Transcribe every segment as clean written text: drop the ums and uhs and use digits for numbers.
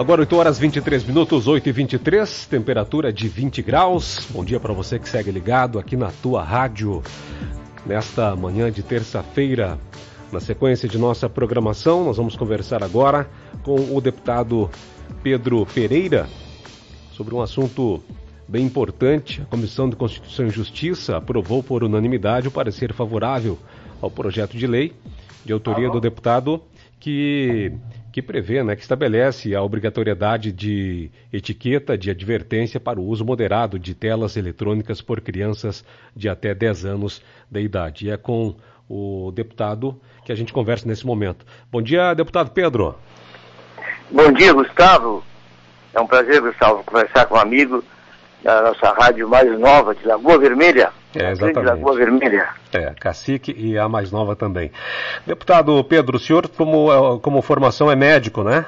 Agora 8 horas 23 minutos, 8h23, temperatura de 20 graus. Bom dia para você que segue ligado aqui na tua rádio, nesta manhã de terça-feira. Na sequência de nossa programação, nós vamos conversar agora com o deputado Pedro Pereira sobre um assunto bem importante. A Comissão de Constituição e Justiça aprovou por unanimidade o parecer favorável ao projeto de lei de autoria do deputado que prevê, que estabelece a obrigatoriedade de etiqueta de advertência para o uso moderado de telas eletrônicas por crianças de até 10 anos de idade. E é com o deputado que a gente conversa nesse momento. Bom dia, deputado Pedro. Bom dia, Gustavo. É um prazer, Gustavo, conversar com um amigo da nossa rádio mais nova de Lagoa Vermelha. Exatamente. Lagoa Vermelha. Cacique e a mais nova também. Deputado Pedro, o senhor como formação é médico, né?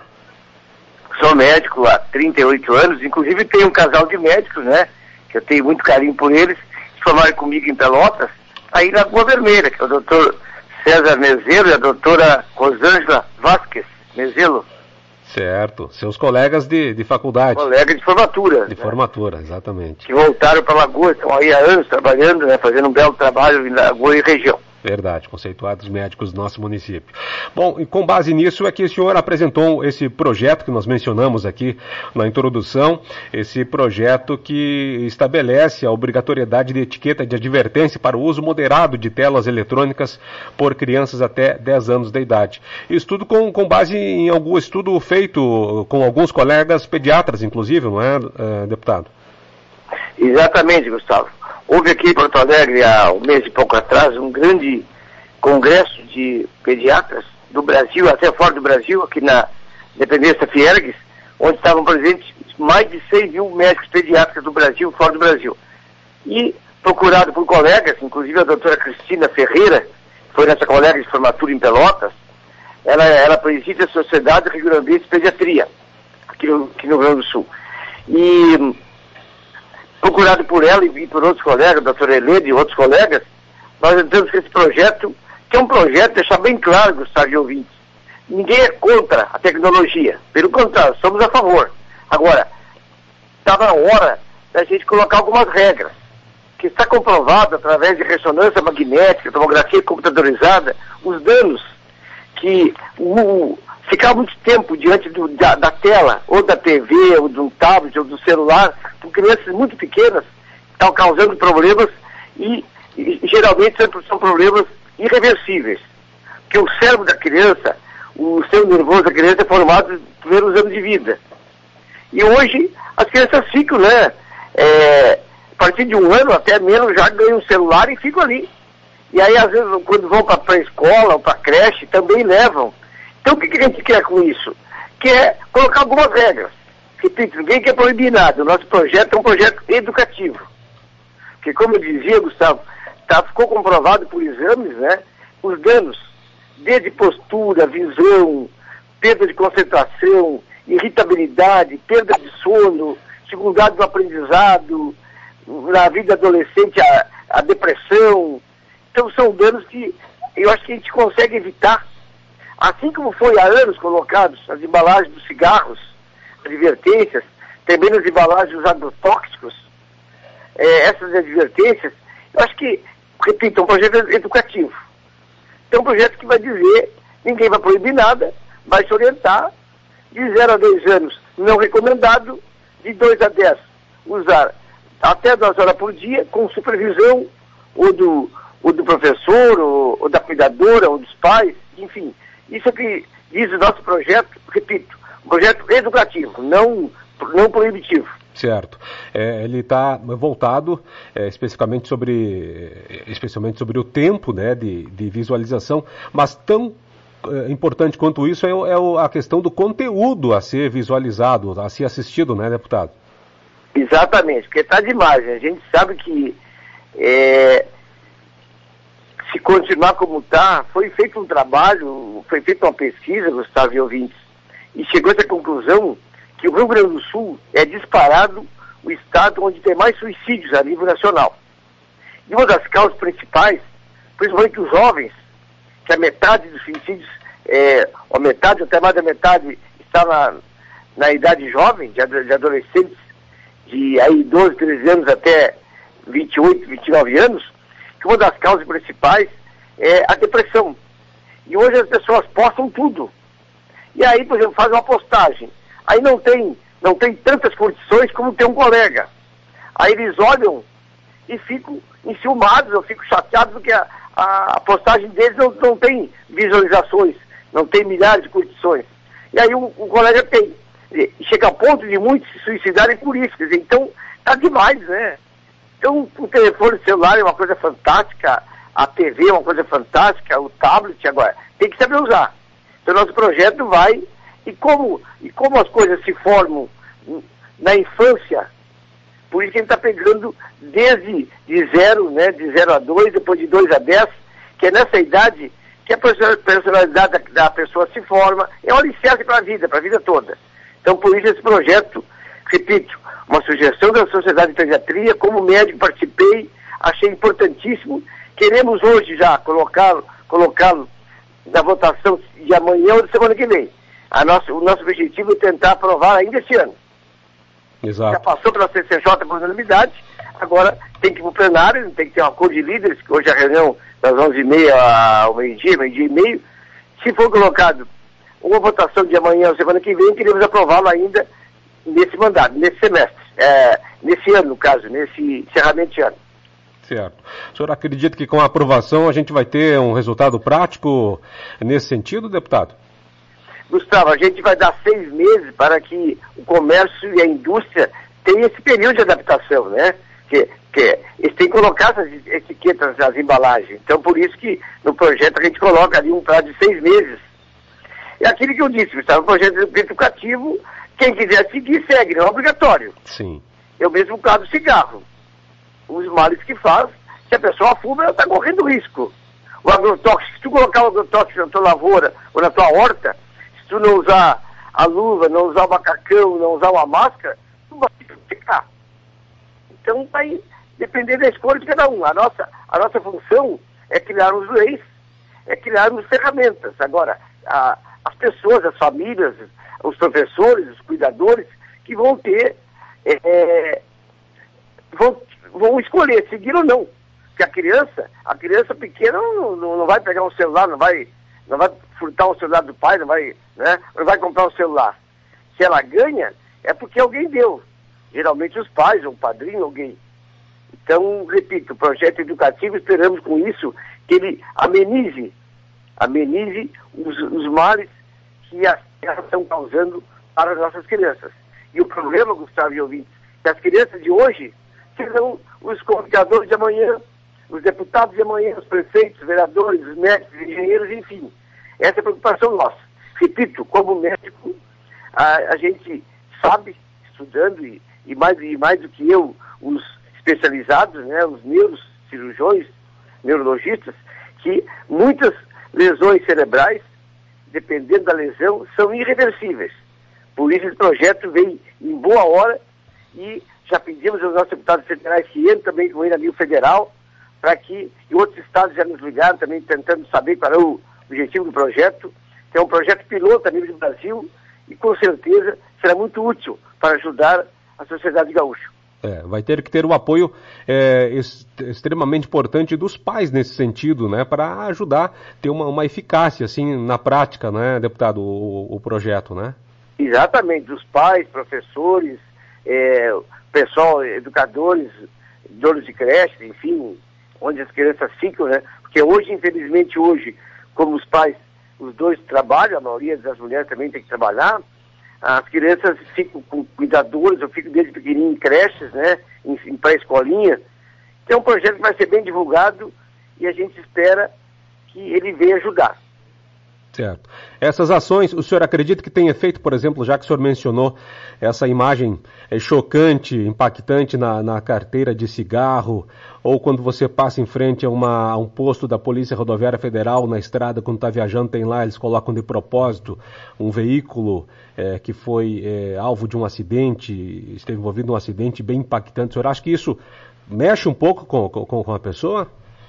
Sou médico há 38 anos, inclusive tenho um casal de médicos, que eu tenho muito carinho por eles, que formaram comigo em Pelotas, aí na Lagoa Vermelha, que é o doutor César Mezelo e a doutora Rosângela Vasquez Mezelo. Certo, seus colegas de faculdade. Colegas de formatura. De formatura, exatamente. Que voltaram para Lagoa, estão aí há anos trabalhando, fazendo um belo trabalho em Lagoa e região. Verdade, conceituados médicos do nosso município. Bom, e com base nisso é que o senhor apresentou esse projeto que nós mencionamos aqui na introdução, esse projeto que estabelece a obrigatoriedade de etiqueta de advertência para o uso moderado de telas eletrônicas por crianças até 10 anos de idade. Estudo com base em algum estudo feito com alguns colegas pediatras, inclusive, não é, deputado? Exatamente, Gustavo. Houve aqui em Porto Alegre, há um mês e pouco atrás, um grande congresso de pediatras do Brasil, até fora do Brasil, aqui na Dependência Fiergues, onde estavam presentes mais de 100 mil médicos pediatras do Brasil, fora do Brasil. E procurado por colegas, inclusive a doutora Cristina Ferreira, que foi nossa colega de formatura em Pelotas, ela preside a Sociedade Rio Grandense de Pediatria, aqui no Rio Grande do Sul. E procurado por ela e por outros colegas, a doutora Helene e outros colegas, nós entramos com esse projeto, que é um projeto, deixar bem claro, Gustavo e ouvintes, ninguém é contra a tecnologia, pelo contrário, somos a favor. Agora, está na hora da gente colocar algumas regras, que está comprovado através de ressonância magnética, tomografia computadorizada, os danos que ficar muito tempo diante da tela, ou da TV, ou de um tablet, ou do celular, por crianças muito pequenas, estão causando problemas e geralmente são problemas irreversíveis. Porque o cérebro da criança, o sistema nervoso da criança é formado nos primeiros anos de vida. E hoje as crianças ficam, a partir de um ano até menos, já ganham um celular e ficam ali. E aí, às vezes, quando vão para a pré-escola ou para a creche, também levam. Então, o que a gente quer com isso? Quer colocar algumas regras. Repito, ninguém quer proibir nada. O nosso projeto é um projeto educativo. Porque, como eu dizia, Gustavo, ficou comprovado por exames, os danos, desde postura, visão, perda de concentração, irritabilidade, perda de sono, dificuldade do aprendizado, na vida adolescente, a depressão. Então, são danos que eu acho que a gente consegue evitar. Assim como foi há anos colocados nas embalagens dos cigarros, advertências, também nas embalagens dos agrotóxicos, essas advertências, eu acho que, repito, é um projeto educativo. É um projeto que vai dizer, ninguém vai proibir nada, vai se orientar, de 0 a 10 anos não recomendado, de 2 a 10 usar até 2 horas por dia, com supervisão ou do professor, ou da cuidadora, ou dos pais, enfim. Isso é que diz o nosso projeto, repito, um projeto educativo, não proibitivo. Certo. Ele está voltado especialmente sobre o tempo de visualização, mas tão importante quanto isso é a questão do conteúdo a ser visualizado, a ser assistido, deputado? Exatamente, porque está demais. A gente sabe que se continuar como está, foi feito um trabalho, foi feita uma pesquisa, Gustavo e ouvintes, e chegou a essa conclusão que o Rio Grande do Sul é disparado o estado onde tem mais suicídios a nível nacional. E uma das causas principais, principalmente os jovens, que a metade dos suicídios, ou metade, até mais da metade, está na idade jovem, de adolescentes, de aí 12, 13 anos até 28, 29 anos, que uma das causas principais é a depressão. E hoje as pessoas postam tudo. E aí, por exemplo, fazem uma postagem. Aí não tem tantas condições como tem um colega. Aí eles olham e ficam enciumados, ou ficam chateados porque a postagem deles não tem visualizações, não tem milhares de curtições. E aí um colega tem. Chega ao ponto de muitos se suicidarem por isso. Quer dizer, então, tá demais, né? Então, o telefone celular é uma coisa fantástica, a TV é uma coisa fantástica, o tablet agora, tem que saber usar. Então, nosso projeto vai, e como as coisas se formam na infância, por isso que a gente está pegando desde de 0, né, de 0 a 2, depois de 2 a 10, que é nessa idade que a personalidade da pessoa se forma, é um alicerce para a vida toda. Então, por isso esse projeto, repito, uma sugestão da Sociedade de Pediatria, como médico participei, achei importantíssimo. Queremos hoje já colocá-lo na votação de amanhã ou de semana que vem. O nosso objetivo é tentar aprovar ainda esse ano. Exato. Já passou pela CCJ por unanimidade, agora tem que ir para o plenário, tem que ter um acordo de líderes, que hoje a reunião das 11h30 ao meio-dia e meio. Se for colocado uma votação de amanhã ou semana que vem, queremos aprová-lo ainda nesse mandato, nesse semestre, nesse ano, no caso, nesse encerramento de ano. Certo. O senhor acredita que com a aprovação a gente vai ter um resultado prático nesse sentido, deputado? Gustavo, a gente vai dar 6 meses para que o comércio e a indústria tenham esse período de adaptação, né? Que eles têm que colocar essas etiquetas nas embalagens. Então, por isso que no projeto a gente coloca ali um prazo de 6 meses. É aquilo que eu disse, Gustavo, um projeto educativo, quem quiser seguir, segue, não é obrigatório. Sim. É o mesmo caso do cigarro. Os males que faz, se a pessoa fuma, ela está correndo risco. O agrotóxico, se tu colocar o agrotóxico na tua lavoura ou na tua horta, se tu não usar a luva, não usar o macacão, não usar uma máscara, tu vai ficar. Então vai depender da escolha de cada um. A nossa função é criar os leis, é criar as ferramentas. Agora, as pessoas, as famílias, os professores, os cuidadores, que vão ter, vão escolher, seguir ou não. Porque a criança pequena não vai pegar um celular, não vai furtar um celular do pai, não vai comprar um celular. Se ela ganha, é porque alguém deu. Geralmente os pais, um padrinho, alguém. Então, repito, o projeto educativo, esperamos com isso que ele amenize os males que as guerras estão causando para as nossas crianças. E o problema, Gustavo e ouvintes, que as crianças de hoje serão os comunicadores de amanhã, os deputados de amanhã, os prefeitos, os vereadores, os médicos, os engenheiros, enfim. Essa é a preocupação nossa. Repito, como médico, a gente sabe, estudando, e mais do que eu, os especializados, né, os neurocirurgiões, neurologistas, que muitas lesões cerebrais, dependendo da lesão, são irreversíveis. Por isso esse projeto vem em boa hora e já pedimos aos nossos deputados federais que entrem também com ele a nível federal, para que, e outros estados já nos ligaram também tentando saber qual é o objetivo do projeto, que é um projeto piloto a nível do Brasil e com certeza será muito útil para ajudar a sociedade gaúcha. Vai ter que ter o apoio extremamente importante dos pais nesse sentido, né, para ajudar a ter uma eficácia assim na prática, né, deputado, o projeto, né? Exatamente, dos pais, professores, pessoal, educadores, donos de creche, enfim, onde as crianças ficam, né? Porque hoje, infelizmente, como os pais, os dois trabalham, a maioria das mulheres também tem que trabalhar, as crianças ficam com cuidadores, eu fico desde pequenininho em creches, né? Em pré-escolinha. Então é um projeto que vai ser bem divulgado e a gente espera que ele venha ajudar. Certo. Essas ações, o senhor acredita que tem efeito, por exemplo, já que o senhor mencionou essa imagem chocante, impactante na carteira de cigarro, ou quando você passa em frente a um posto da Polícia Rodoviária Federal na estrada, quando está viajando, tem lá, eles colocam de propósito um veículo que foi alvo de um acidente, esteve envolvido num acidente bem impactante. O senhor acha que isso mexe um pouco com a pessoa?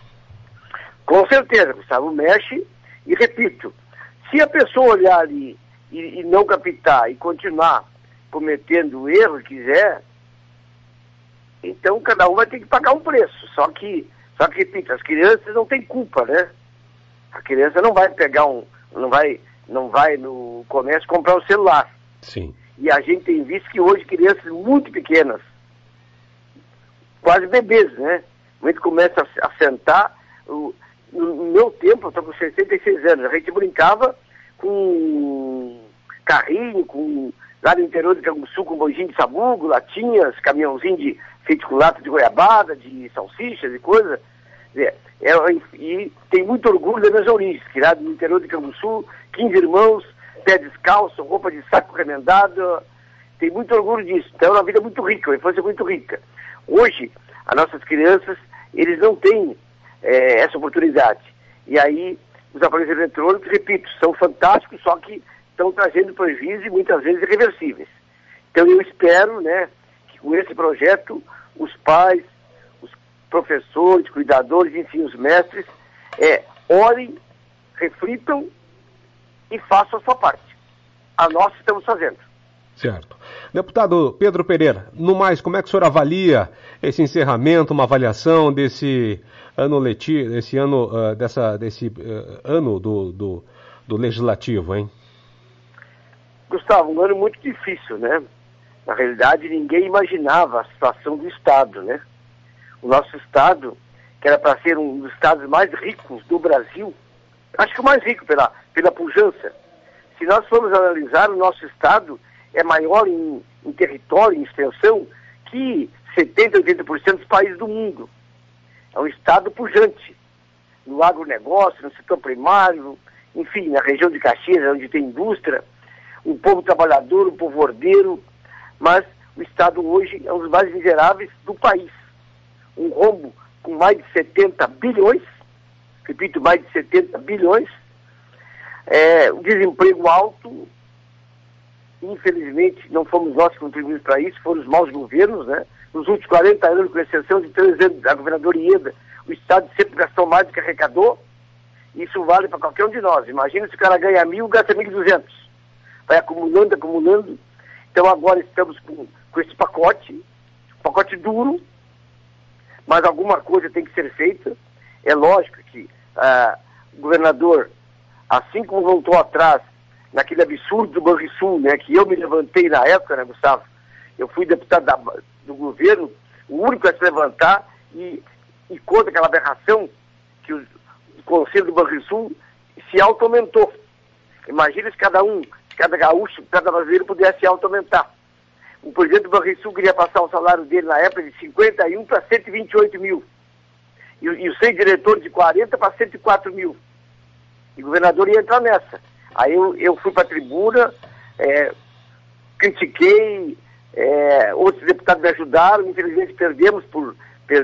Com certeza, Gustavo, mexe e repito, se a pessoa olhar ali e não captar e continuar cometendo o erro que quiser, então cada um vai ter que pagar um preço. Só que repito, as crianças não têm culpa, né? A criança não vai pegar não vai no comércio comprar um celular. Sim. E a gente tem visto que hoje crianças muito pequenas, quase bebês, né? A gente começa a sentar. No meu tempo, eu estou com 66 anos, a gente brincava com carrinho, lá no interior de Canguçu, com bojinho de sabugo, latinhas, caminhãozinho feito com lata de goiabada, de salsichas e coisa. E tem muito orgulho das minhas origens, criado no interior de Canguçu, 15 irmãos, pé descalço, roupa de saco remendado, tem muito orgulho disso. Então é uma vida muito rica, uma infância muito rica. Hoje, as nossas crianças, eles não têm essa oportunidade. E aí, os aparelhos eletrônicos, repito, são fantásticos, só que estão trazendo prejuízos e muitas vezes irreversíveis. Então eu espero, né, que com esse projeto, os pais, os professores, cuidadores, enfim, os mestres, orem, reflitam e façam a sua parte. A nós estamos fazendo. Certo. Deputado Pedro Pereira, no mais, como é que o senhor avalia esse encerramento, uma avaliação desse ano letivo, desse ano do legislativo, hein? Gustavo, um ano muito difícil, né? Na realidade, ninguém imaginava a situação do Estado, né? O nosso Estado, que era para ser um dos estados mais ricos do Brasil, acho que o mais rico pela pujança. Se nós formos analisar, o nosso Estado é maior em território, em extensão, que 70%, 80% dos países do mundo. É um Estado pujante, no agronegócio, no setor primário, enfim, na região de Caxias, onde tem indústria, um povo trabalhador, um povo ordeiro, mas o Estado hoje é um dos mais miseráveis do país. Um rombo com mais de 70 bilhões, repito, mais de 70 bilhões, o desemprego alto. Infelizmente, não fomos nós que contribuímos para isso, foram os maus governos, né? Nos últimos 40 anos, com exceção de 3 anos da governadora Ieda, o Estado sempre gastou mais do que arrecadou. Isso vale para qualquer um de nós. Imagina se o cara ganha 1.000, gasta 1.200. Vai acumulando, acumulando. Então agora estamos com esse pacote duro, mas alguma coisa tem que ser feita. É lógico que o governador, assim como voltou atrás naquele absurdo do Banrisul, né, que eu me levantei na época, né, Gustavo? Eu fui deputado do governo, o único a se levantar e contra aquela aberração que o Conselho do Banrisul se auto-aumentou. Imagina se cada gaúcho, cada brasileiro pudesse se auto-aumentar. O presidente do Banrisul queria passar o salário dele na época de 51 para 128 mil. E os 6 diretores de 40 para 104 mil. E o governador ia entrar nessa. Aí eu fui para a tribuna, critiquei, outros deputados me ajudaram, infelizmente perdemos por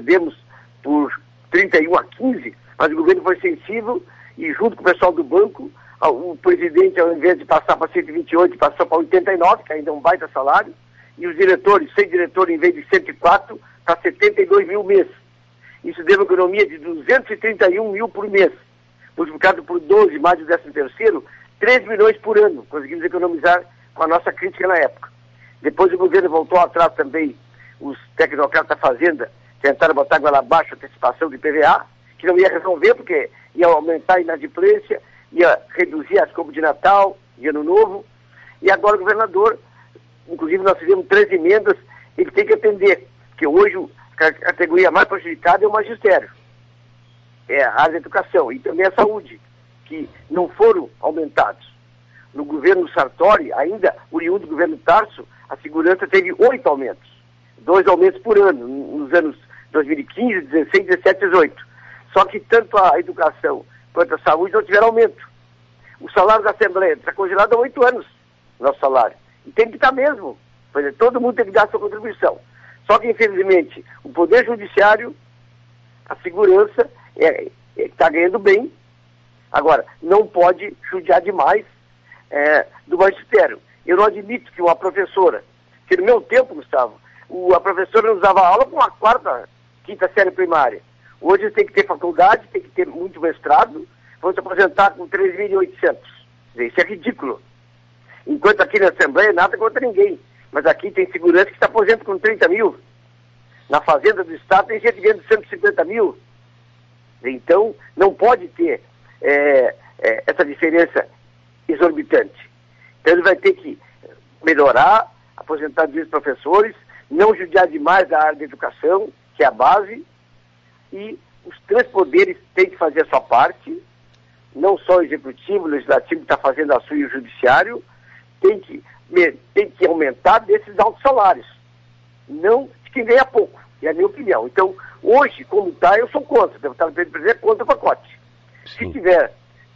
31 a 15, mas o governo foi sensível e junto com o pessoal do banco, o presidente, ao invés de passar para 128, passou para 89, que ainda é um baita salário, e os diretores, 6 diretores, em vez de 104, para 72 mil mês. Isso deu uma economia de 231 mil por mês, multiplicado por 12, mais o 13º, 3 milhões por ano, conseguimos economizar com a nossa crítica na época. Depois o governo voltou atrás também, os tecnocratas da Fazenda tentaram botar água abaixo a antecipação de IPVA, que não ia resolver porque ia aumentar a inadimplência, ia reduzir as compras de Natal, de Ano Novo, e agora o governador, inclusive nós fizemos 3 emendas, ele tem que atender, porque hoje a categoria mais prejudicada é o magistério, é a área da educação e também a saúde, que não foram aumentados. No governo Sartori, ainda oriundo do governo Tarso, a segurança teve 8 aumentos. 2 aumentos por ano, nos anos 2015, 16, 17, 18. Só que tanto a educação quanto a saúde não tiveram aumento. O salário da Assembleia está congelado há 8 anos, nosso salário. E tem que estar mesmo. Pois é, todo mundo tem que dar a sua contribuição. Só que, infelizmente, o Poder Judiciário, a segurança, está ganhando bem. Agora, não pode judiar demais do magistério. Eu não admito que uma professora, que no meu tempo, Gustavo, a professora nos dava aula com a 4ª, 5ª série primária. Hoje tem que ter faculdade, tem que ter muito mestrado, vão se aposentar com 3.800. Isso é ridículo. Enquanto aqui na Assembleia, nada contra ninguém. Mas aqui tem segurança que se aposenta com 30 mil. Na fazenda do Estado tem gente ganhando 150 mil. Então, não pode ter essa diferença exorbitante. Então, ele vai ter que melhorar, aposentar os professores, não judiar demais da área da educação, que é a base, e os três poderes têm que fazer a sua parte, não só o executivo, o legislativo que está fazendo a sua e o judiciário, tem que aumentar desses altos salários, não de quem ganha pouco, é a minha opinião. Então, hoje, como está, eu ssou contra, o deputado Pedro Pereira é contra o pacote. Se tiver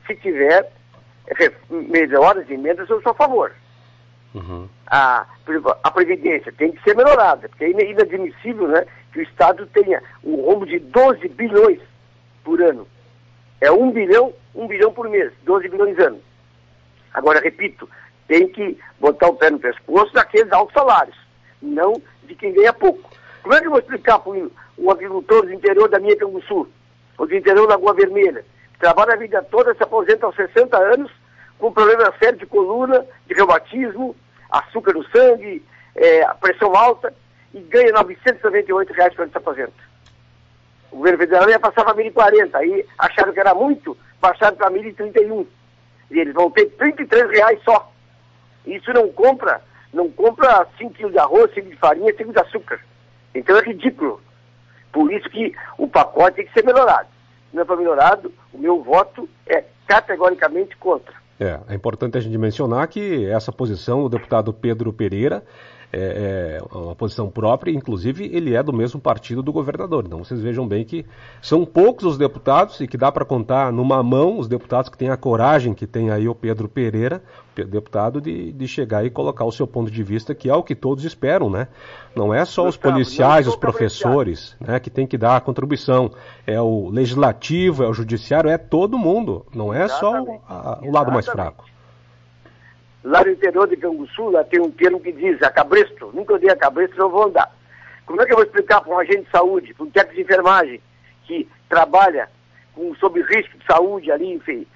melhoras e emendas, eu sou a favor. Uhum. Por exemplo, a Previdência tem que ser melhorada, porque é inadmissível, né, que o Estado tenha um rombo de 12 bilhões por ano. É 1 bilhão por mês, 12 bilhões ano. Agora, repito, tem que botar o pé no pescoço daqueles altos salários, não de quem ganha pouco. Como é que eu vou explicar para um agricultor do interior da minha Canguçu, ou do interior da Lagoa Vermelha, que trabalha a vida toda, se aposenta aos 60 anos, com problema sério de coluna, de reumatismo, açúcar no sangue, a pressão alta, e ganha R$ 998 quando se aposenta. O governo federal ia passar para 1.040, aí acharam que era muito, baixaram para 1.031. E eles vão ter R$ 33 só. Isso não compra 5 quilos de arroz, 5 de farinha, 5 de açúcar. Então é ridículo. Por isso que o pacote tem que ser melhorado. Se não for melhorado, o meu voto é categoricamente contra. É importante a gente mencionar que essa posição do deputado Pedro Pereira é uma posição própria, inclusive ele é do mesmo partido do governador. Então vocês vejam bem que são poucos os deputados e que dá para contar numa mão os deputados que têm a coragem que tem aí o Pedro Pereira, deputado, de chegar e colocar o seu ponto de vista, que é o que todos esperam, né? Não é só os policiais, os professores, né, que tem que dar a contribuição. É o legislativo, é o judiciário, é todo mundo. Não é só o lado mais fraco. Lá no interior de Canguçu, lá tem um termo que diz, a cabresto, nunca eu dei a cabresto, não vou andar. Como é que eu vou explicar para um agente de saúde, para um técnico de enfermagem, que trabalha sob risco de saúde ali, enfim,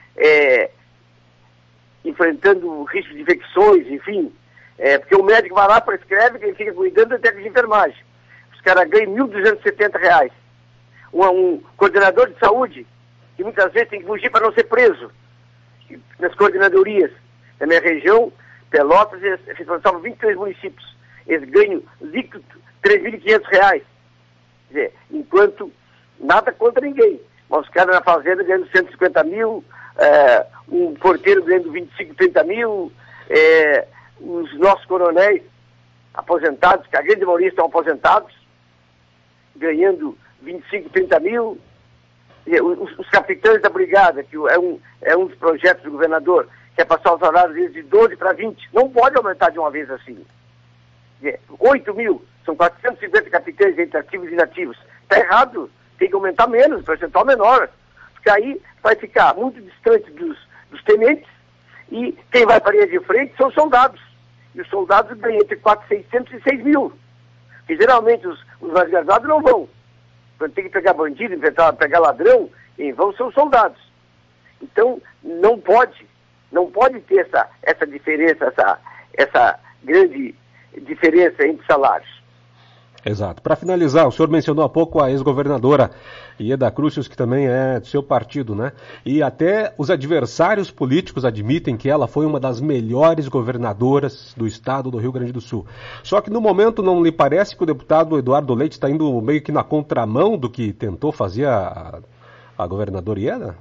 enfrentando risco de infecções, enfim, porque o médico vai lá, prescreve, quem fica cuidando é o técnico de enfermagem. Os caras ganham R$ 1.270. Um coordenador de saúde, que muitas vezes tem que fugir para não ser preso, nas coordenadorias. Na minha região, Pelotas, eles responsáveis 23 municípios. Eles ganham líquido R$ 3.500. Quer dizer, enquanto nada contra ninguém. Mas os caras na fazenda ganhando 150 mil, um porteiro ganhando 25, 30 mil, os nossos coronéis aposentados, que a grande maioria estão aposentados, ganhando 25, 30 mil. Os capitães da brigada, que é um dos projetos do governador, que é passar os salários de 12 para 20, não pode aumentar de uma vez assim. 8 mil, são 450 capitães entre ativos e inativos. Está errado, tem que aumentar menos, percentual menor. Porque aí vai ficar muito distante dos tenentes, e quem vai para a linha de frente são os soldados. E os soldados ganham entre 4.600 e 6 mil. Que geralmente os mais gastados não vão. Quando tem que pegar bandido, pegar ladrão, quem vão são os soldados. Então, não pode ter essa diferença, essa grande diferença entre salários. Exato. Para finalizar, o senhor mencionou há pouco a ex-governadora Ieda Crucius, que também é do seu partido, né? E até os adversários políticos admitem que ela foi uma das melhores governadoras do estado do Rio Grande do Sul. Só que no momento não lhe parece que o deputado Eduardo Leite está indo meio que na contramão do que tentou fazer a governadora Ieda?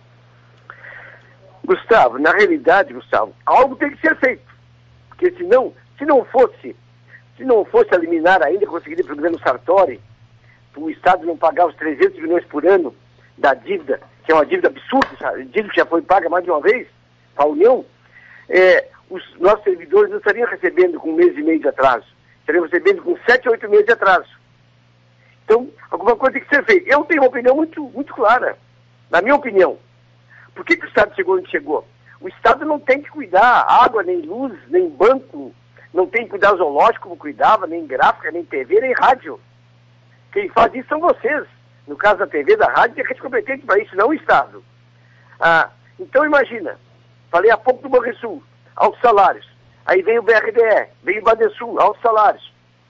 Gustavo, na realidade, algo tem que ser feito. Porque se não fosse a liminar ainda conseguida pelo governo Sartori, o Estado não pagar os 300 milhões por ano da dívida, que é uma dívida absurda, a dívida que já foi paga mais de uma vez para a União, os nossos servidores não estariam recebendo com 1 mês e meio de atraso, estariam recebendo com 7 a 8 meses de atraso. Então, alguma coisa tem que ser feita. Eu tenho uma opinião muito, muito clara, na minha opinião. Por que o Estado chegou onde chegou? O Estado não tem que cuidar água, nem luz, nem banco, não tem que cuidar zoológico como cuidava, nem gráfica, nem TV, nem rádio. Quem faz isso são vocês. No caso da TV, da rádio, é competente para isso, não o Estado. Então imagina, falei há pouco do Banrisul, altos salários. Aí vem o BRDE, vem o Badesul, altos salários.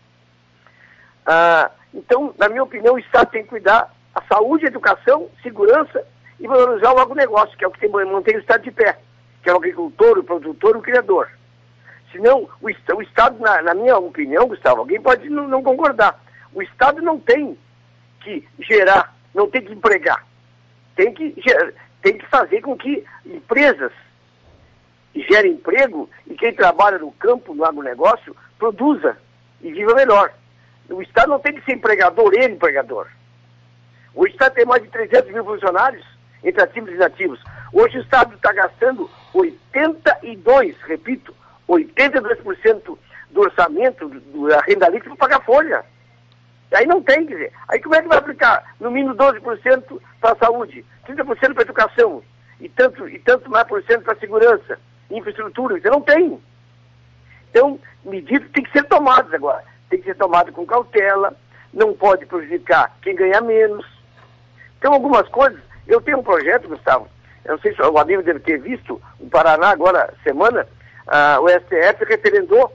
Então, na minha opinião, o Estado tem que cuidar da saúde, educação, segurança e valorizar o agronegócio, que é o que mantém o Estado de pé, que é o agricultor, o produtor, o criador. Senão, o Estado, na minha opinião, Gustavo, alguém pode não concordar, o Estado não tem que gerar, não tem que empregar, tem que fazer com que empresas gerem emprego e quem trabalha no campo, no agronegócio, produza e viva melhor. O Estado não tem que ser empregador e empregador. O Estado tem mais de 300 mil funcionários, entre ativos e inativos. Hoje o Estado está gastando 82% do orçamento da renda líquida para pagar folha. Aí não tem, quer dizer. Aí como é que vai aplicar no mínimo 12% para a saúde, 30% para a educação e tanto mais por cento para a segurança, infraestrutura? Você não tem. Então, medidas têm que ser tomadas agora. Tem que ser tomado com cautela, não pode prejudicar quem ganha menos. Então, algumas coisas. Eu tenho um projeto, Gustavo, eu não sei se o amigo deve ter visto, no Paraná, agora, semana, o STF referendou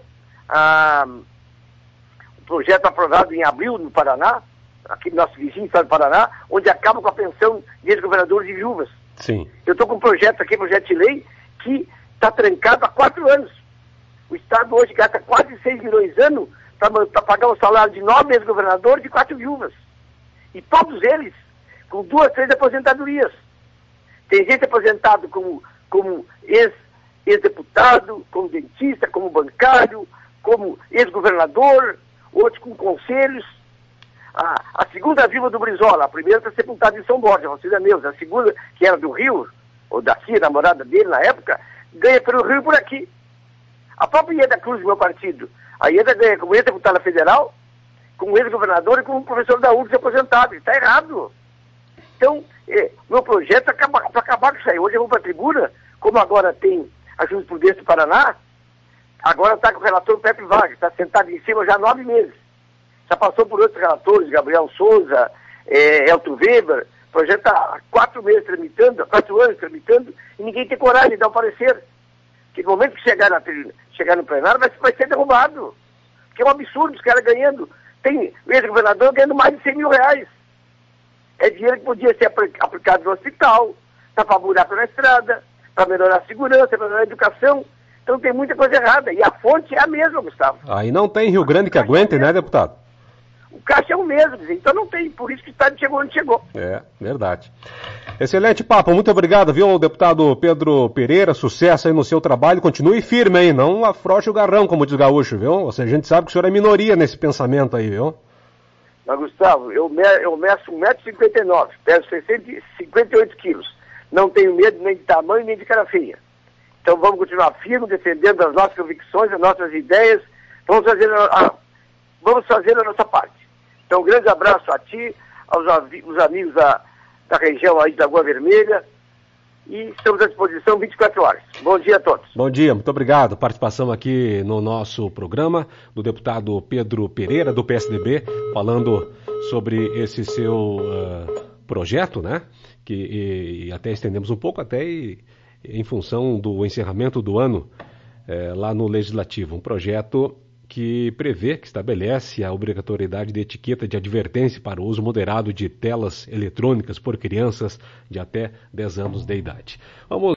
o projeto aprovado em abril no Paraná, aqui no nosso vizinho, estado do Paraná, onde acaba com a pensão de ex-governadores e viúvas. Sim. Eu estou com um projeto aqui, projeto de lei, que está trancado há 4 anos. O Estado hoje gasta quase 6 milhões de anos para pagar o salário de 9 ex-governadores e 4 viúvas. E todos eles com 2, 3 aposentadorias. Tem gente aposentado como ex-deputado, como dentista, como bancário, como ex-governador, outros com conselhos. A segunda viúva do Brizola, a primeira está sepultada em São Borja, Rocida Neuza. A segunda, que era do Rio, ou daqui, namorada dele na época, ganha pelo Rio por aqui. A própria Ieda Cruz, do meu partido, a Ieda ganha como ex-deputada federal, como ex-governador e como professor da URGS aposentado. Está errado. Então, meu projeto é para acabar com isso aí. Hoje eu vou para a tribuna, como agora tem a jurisprudência do Paraná, agora está com o relator Pepe Vargas, está sentado em cima já há 9 meses. Já passou por outros relatores, Gabriel Souza, Elton Weber. O projeto está há 4 meses tramitando, há 4 anos tramitando, e ninguém tem coragem de dar um parecer. Que no momento que chegar no plenário vai ser derrubado. Porque é um absurdo os caras ganhando. Tem o ex-governador ganhando mais de 100 mil reais. É dinheiro que podia ser aplicado no hospital, para buraco na estrada, para melhorar a segurança, para melhorar a educação. Então tem muita coisa errada. E a fonte é a mesma, Gustavo. Aí não tem Rio Grande que aguente, né, deputado? O caixa é o mesmo, então não tem. Por isso que o Estado chegou onde chegou. É, verdade. Excelente papo, muito obrigado, viu, deputado Pedro Pereira. Sucesso aí no seu trabalho. Continue firme aí, não afrouxe o garrão, como diz o gaúcho, viu? Ou seja, a gente sabe que o senhor é minoria nesse pensamento aí, viu? Mas, Gustavo, eu meço 1,59 m, peso 658 quilos. Não tenho medo nem de tamanho, nem de cara feia. Então vamos continuar firmes, defendendo as nossas convicções, as nossas ideias. Vamos fazer a nossa parte. Então um grande abraço a ti, aos amigos da região aí da Lagoa Vermelha. E estamos à disposição 24 horas. Bom dia a todos. Bom dia, muito obrigado. Participação aqui no nosso programa do deputado Pedro Pereira, do PSDB, falando sobre esse seu projeto, né? Que até estendemos um pouco, até em função do encerramento do ano lá no Legislativo. Um projeto que prevê, que estabelece a obrigatoriedade de etiqueta de advertência para o uso moderado de telas eletrônicas por crianças de até 10 anos de idade. Vamos